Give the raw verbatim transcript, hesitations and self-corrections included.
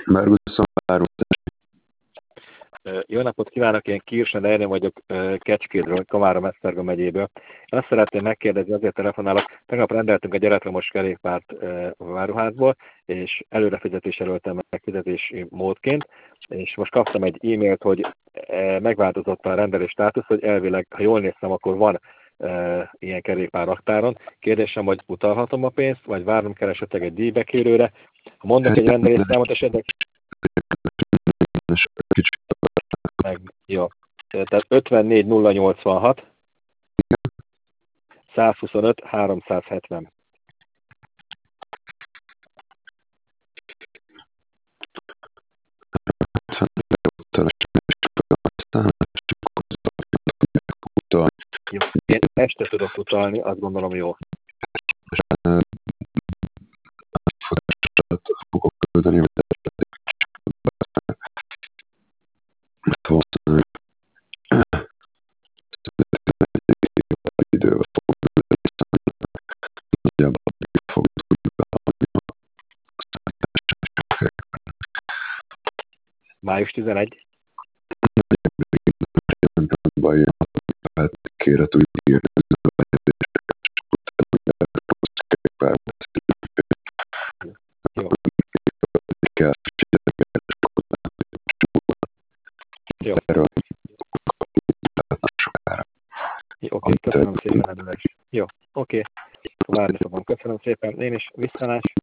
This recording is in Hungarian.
Márguszon város. Jó napot kívánok, én Kirsen Ernő vagyok Kecskédről, Komárom-Esztergom megyéből. Én azt szeretném megkérdezni, azért telefonálok, tegnap rendeltünk egy elektromos kerékpárt a váruházból, és előrefizetés előttem megfizetési módként, és most kaptam egy e-mailt, hogy megváltozott a rendelés státusz, hogy elvileg, ha jól néztem, akkor van ilyen kerékpár raktáron. Kérdésem, hogy utalhatom a pénzt, vagy várnom kell esetleg egy díjbekérőre. Ha mondok egy rendelésszámot, esetleg... Meg, jó. Tehát ötvennégy nulla nyolcvanhat százhuszonöt háromszázhetven. Jó. Én este tudok utalni, azt gondolom jó. Fogok küldeni, hogy idővel fog fog május tizenegy. Kére tudjuk írni. Jó. Kell Jó. Erről Jó, oké, köszönöm szépen, András. Jó, oké. Várni fogom. Köszönöm szépen. Én is viszontlátásra.